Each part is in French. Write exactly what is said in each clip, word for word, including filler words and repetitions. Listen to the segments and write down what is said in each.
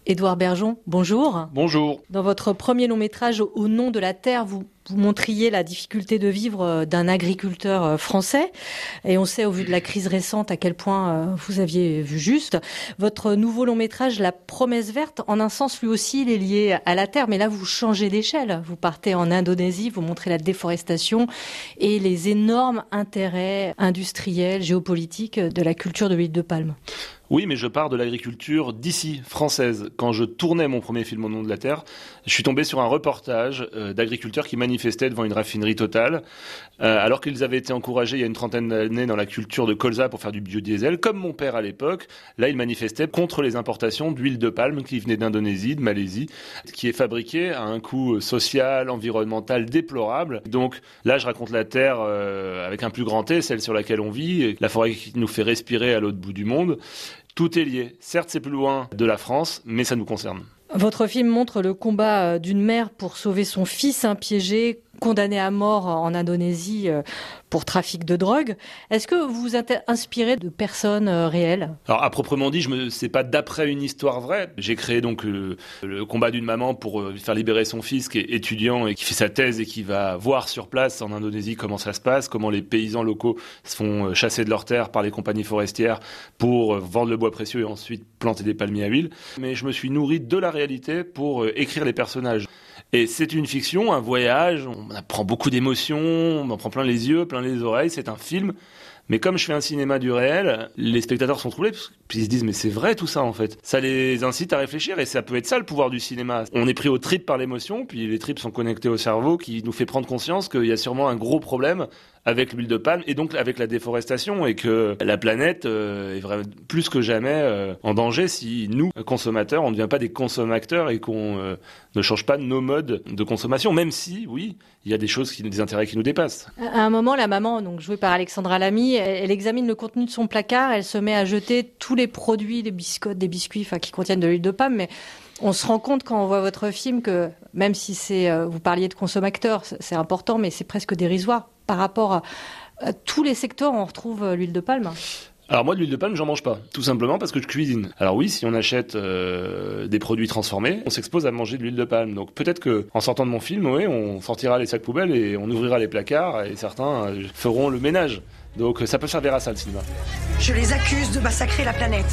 Édouard Bergeon, bonjour. Bonjour. Dans votre premier long métrage, Au nom de la terre, vous, vous montriez la difficulté de vivre d'un agriculteur français. Et on sait, au vu de la crise récente, à quel point vous aviez vu juste. Votre nouveau long métrage, La promesse verte, en un sens, lui aussi, il est lié à la terre. Mais là, vous changez d'échelle. Vous partez en Indonésie, vous montrez la déforestation et les énormes intérêts industriels, géopolitiques de la culture de l'huile de palme. Oui, mais je pars de l'agriculture d'ici, française. Quand je tournais mon premier film Au nom de la terre, je suis tombé sur un reportage euh, d'agriculteurs qui manifestaient devant une raffinerie Total, euh, alors qu'ils avaient été encouragés il y a une trentaine d'années dans la culture de colza pour faire du biodiesel, comme mon père à l'époque. Là, ils manifestaient contre les importations d'huile de palme qui venait d'Indonésie, de Malaisie, qui est fabriquée à un coût social, environnemental déplorable. Donc là, je raconte la terre euh, avec un plus grand T, celle sur laquelle on vit, la forêt qui nous fait respirer à l'autre bout du monde. Tout est lié. Certes, c'est plus loin de la France, mais ça nous concerne. Votre film montre le combat d'une mère pour sauver son fils piégé, condamné à mort en Indonésie pour trafic de drogue. Est-ce que vous vous êtes inspiré de personnes réelles ? Alors, à proprement dit, je me, c'est pas d'après une histoire vraie. J'ai créé donc le, le combat d'une maman pour faire libérer son fils qui est étudiant et qui fait sa thèse et qui va voir sur place en Indonésie comment ça se passe, comment les paysans locaux se font chasser de leurs terres par les compagnies forestières pour vendre le bois précieux et ensuite planter des palmiers à huile. Mais je me suis nourri de la réalité pour écrire les personnages. Et c'est une fiction, un voyage, on apprend beaucoup d'émotions, on en prend plein les yeux, plein les oreilles, c'est un film. Mais comme je fais un cinéma du réel, les spectateurs sont troublés, puis ils se disent mais c'est vrai tout ça en fait. Ça les incite à réfléchir et ça peut être ça le pouvoir du cinéma. On est pris aux tripes par l'émotion, puis les tripes sont connectées au cerveau qui nous fait prendre conscience qu'il y a sûrement un gros problème avec l'huile de palme et donc avec la déforestation et que la planète euh, est vraiment plus que jamais euh, en danger si nous, consommateurs, on ne devient pas des consommateurs et qu'on euh, ne change pas nos modes de consommation, même si, oui, il y a des choses, qui, des intérêts qui nous dépassent. À un moment, la maman, donc jouée par Alexandra Lamy, elle, elle examine le contenu de son placard, elle se met à jeter tous les produits, des biscottes, des biscuits, enfin, qui contiennent de l'huile de palme, mais on se rend compte quand on voit votre film que même si c'est, euh, vous parliez de consommateurs, c'est important, mais c'est presque dérisoire par rapport à, à tous les secteurs où on retrouve euh, l'huile de palme. Alors moi, de l'huile de palme, j'en mange pas. Tout simplement parce que je cuisine. Alors oui, si on achète euh, des produits transformés, on s'expose à manger de l'huile de palme. Donc peut-être que en sortant de mon film, oui, on sortira les sacs poubelles et on ouvrira les placards et certains euh, feront le ménage. Donc ça peut servir à ça, le cinéma. Je les accuse de massacrer la planète,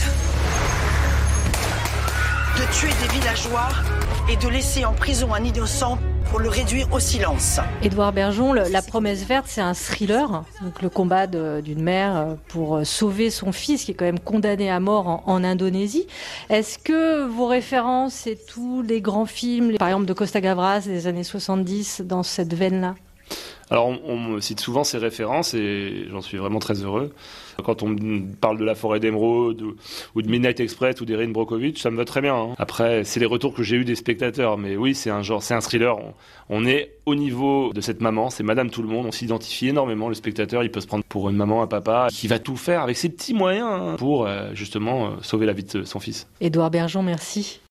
de tuer des villageois et de laisser en prison un innocent pour le réduire au silence. Édouard Bergeon, le, La promesse verte, c'est un thriller, donc le combat de, d'une mère pour sauver son fils qui est quand même condamné à mort en, en Indonésie. Est-ce que vos références, c'est tous les grands films, par exemple de Costa Gavras des années soixante-dix, dans cette veine-là ? Alors, on, on me cite souvent ces références et j'en suis vraiment très heureux. Quand on me parle de La forêt d'émeraude ou, ou de Midnight Express ou d'Erin Brockovich, ça me va très bien. Hein. Après, c'est les retours que j'ai eus des spectateurs. Mais oui, c'est un genre, c'est un thriller. On, on est au niveau de cette maman, c'est Madame Tout-le-Monde. On s'identifie énormément. Le spectateur, il peut se prendre pour une maman, un papa qui va tout faire avec ses petits moyens hein, pour euh, justement sauver la vie de son fils. Édouard Bergeon, merci.